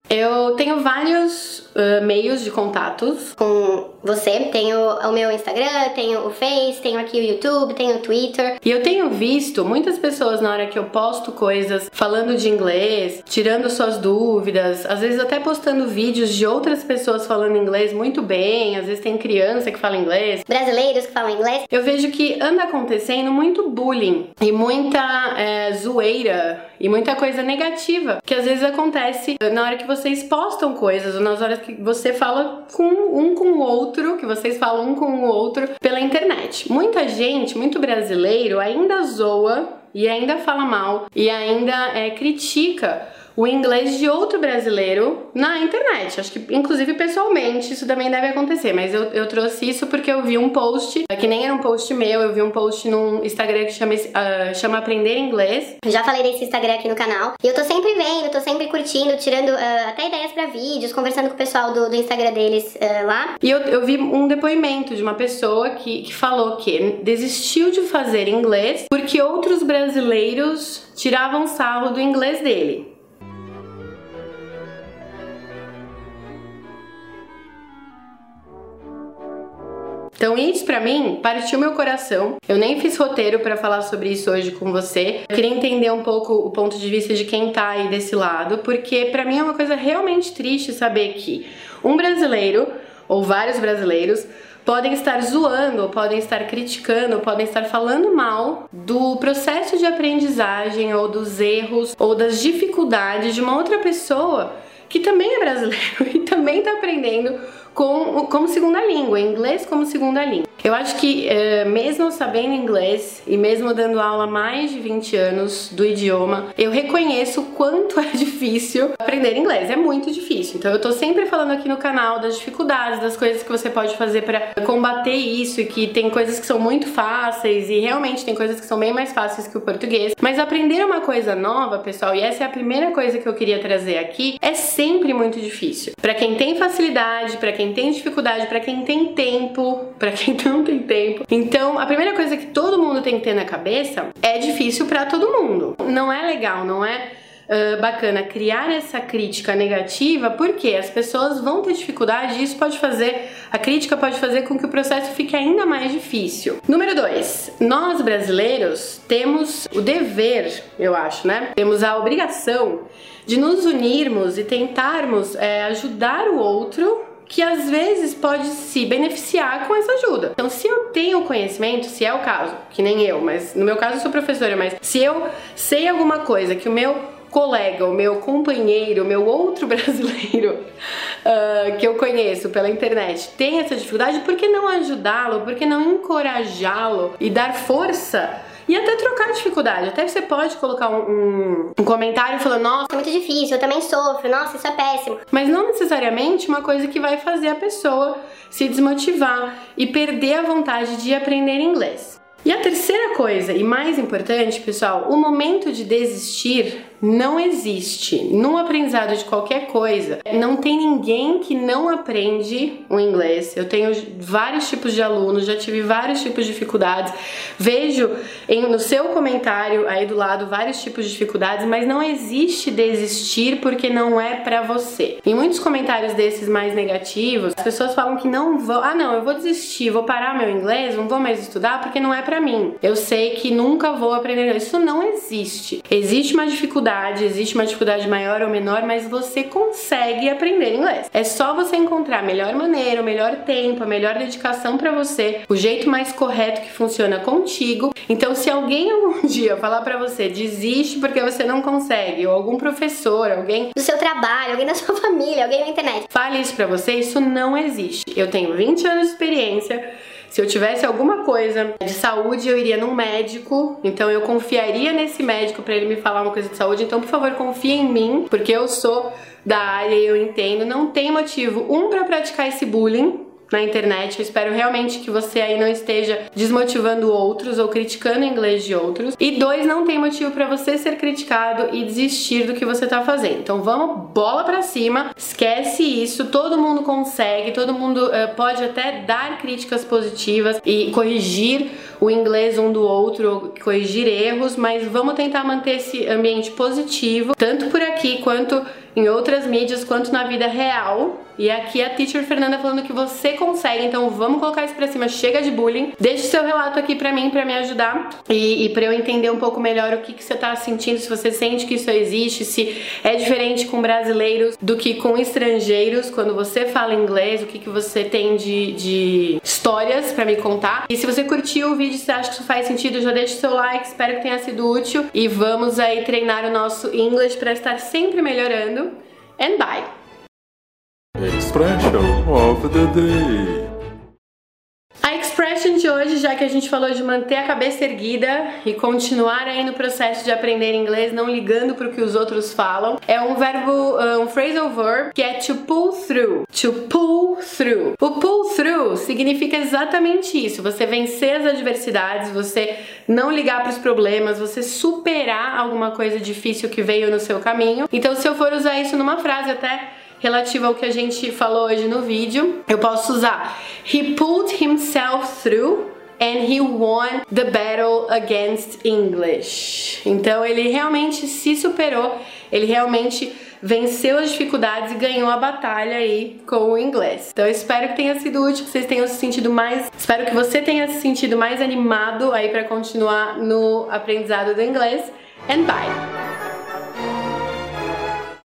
Eu tenho vários meios de contatos com você. Tenho o meu Instagram, tenho o Face, tenho aqui o YouTube, tenho o Twitter. E eu tenho visto muitas pessoas na hora que eu posto coisas falando de inglês, tirando suas dúvidas, às vezes até postando vídeos de outras pessoas falando inglês muito bem, às vezes tem criança que fala inglês, brasileiros que falam inglês. Eu vejo que anda acontecendo muito bullying e muita zoeira e muita coisa negativa que às vezes acontece na hora que vocês postam coisas ou nas horas que você fala com o outro, que vocês falam um com o outro pela internet. Muita gente, muito brasileiro ainda zoa e ainda fala mal e ainda critica o inglês de outro brasileiro na internet. Acho que, inclusive, pessoalmente, isso também deve acontecer. Mas eu trouxe isso porque eu vi um post, que nem era um post meu, eu vi um post num Instagram que chama Aprender Inglês. Já falei desse Instagram aqui no canal. E eu tô sempre vendo, tô sempre curtindo, tirando até ideias pra vídeos, conversando com o pessoal do Instagram deles lá. E eu vi um depoimento de uma pessoa que falou que desistiu de fazer inglês porque outros brasileiros tiravam sarro do inglês dele. Então isso pra mim partiu meu coração. Eu nem fiz roteiro pra falar sobre isso hoje com você. Eu queria entender um pouco o ponto de vista de quem tá aí desse lado, porque pra mim é uma coisa realmente triste saber que um brasileiro, ou vários brasileiros, podem estar zoando, ou podem estar criticando, ou podem estar falando mal do processo de aprendizagem, ou dos erros, ou das dificuldades de uma outra pessoa que também é brasileiro e também tá aprendendo como segunda língua, inglês como segunda língua. Eu acho que mesmo sabendo inglês e mesmo dando aula há mais de 20 anos do idioma, eu reconheço o quanto é difícil aprender inglês, é muito difícil. Então eu tô sempre falando aqui no canal das dificuldades, das coisas que você pode fazer pra combater isso, e que tem coisas que são muito fáceis e realmente tem coisas que são bem mais fáceis que o português. Mas aprender uma coisa nova, pessoal, e essa é a primeira coisa que eu queria trazer aqui, é sempre muito difícil. Pra quem tem facilidade, pra quem tem dificuldade, pra quem tem tempo, pra quem não tem tempo. Então, a primeira coisa que todo mundo tem que ter na cabeça é difícil pra todo mundo. Não é legal, não é bacana criar essa crítica negativa, porque as pessoas vão ter dificuldade e isso pode fazer, a crítica pode fazer com que o processo fique ainda mais difícil. Número 2, nós brasileiros temos o dever, eu acho, né? Temos a obrigação de nos unirmos e tentarmos ajudar o outro, que às vezes pode se beneficiar com essa ajuda. Então, se eu tenho conhecimento, se é o caso, que nem eu, mas no meu caso eu sou professora, mas se eu sei alguma coisa que o meu colega, o meu companheiro, o meu outro brasileiro que eu conheço pela internet tem essa dificuldade, por que não ajudá-lo? Por que não encorajá-lo e dar força? E até trocar dificuldade. Até você pode colocar um comentário falando: nossa, é muito difícil, eu também sofro, nossa, isso é péssimo. Mas não necessariamente uma coisa que vai fazer a pessoa se desmotivar e perder a vontade de aprender inglês. E a terceira coisa, e mais importante, pessoal, o momento de desistir não existe. No aprendizado de qualquer coisa, não tem ninguém que não aprende o inglês. Eu tenho vários tipos de alunos, já tive vários tipos de dificuldades. Vejo no seu comentário aí do lado vários tipos de dificuldades, mas não existe desistir porque não é pra você. Em muitos comentários desses mais negativos, as pessoas falam que não vão, não, eu vou desistir, vou parar meu inglês, não vou mais estudar porque não é pra mim. Eu sei que nunca vou aprender inglês. Isso não existe. Existe uma dificuldade maior ou menor, mas você consegue aprender inglês. É só você encontrar a melhor maneira, o melhor tempo, a melhor dedicação pra você, o jeito mais correto que funciona contigo. Então, se alguém algum dia falar pra você desiste porque você não consegue, ou algum professor, alguém do seu trabalho, alguém da sua família, alguém na internet fale isso pra você, isso não existe. Eu tenho 20 anos de experiência. Se eu tivesse alguma coisa de saúde, eu iria num médico, então eu confiaria nesse médico pra ele me falar uma coisa de saúde. Então, por favor, confie em mim, porque eu sou da área e eu entendo. Não tem motivo, pra praticar esse bullying na internet. Eu espero realmente que você aí não esteja desmotivando outros ou criticando o inglês de outros. E 2, não tem motivo pra você ser criticado e desistir do que você tá fazendo. Então vamos bola pra cima, esquece isso, todo mundo consegue, todo mundo pode até dar críticas positivas e corrigir o inglês um do outro, corrigir erros, mas vamos tentar manter esse ambiente positivo, tanto por aqui quanto em outras mídias, quanto na vida real. E aqui a Teacher Fernanda falando que você consegue, então vamos colocar isso pra cima, chega de bullying. Deixe seu relato aqui pra mim, pra me ajudar e pra eu entender um pouco melhor o que você tá sentindo, se você sente que isso existe, se é diferente com brasileiros do que com estrangeiros, quando você fala inglês, o que você tem de histórias pra me contar. E se você curtiu o vídeo, se acha que isso faz sentido, já deixa o seu like, espero que tenha sido útil e vamos aí treinar o nosso English pra estar sempre melhorando. And bye! Expression of the day. A expression de hoje, já que a gente falou de manter a cabeça erguida e continuar aí no processo de aprender inglês, não ligando para o que os outros falam, é um verbo, um phrasal verb, que é to pull through. To pull through. O pull through significa exatamente isso, você vencer as adversidades, você não ligar para os problemas, você superar alguma coisa difícil que veio no seu caminho. Então, se eu for usar isso numa frase até relativa ao que a gente falou hoje no vídeo, eu posso usar he pulled himself through and he won the battle against English. Então ele realmente se superou, ele realmente venceu as dificuldades e ganhou a batalha aí com o inglês. Então eu espero que tenha sido útil, que vocês tenham se sentido mais, espero que você tenha se sentido mais animado aí para continuar no aprendizado do inglês. And bye!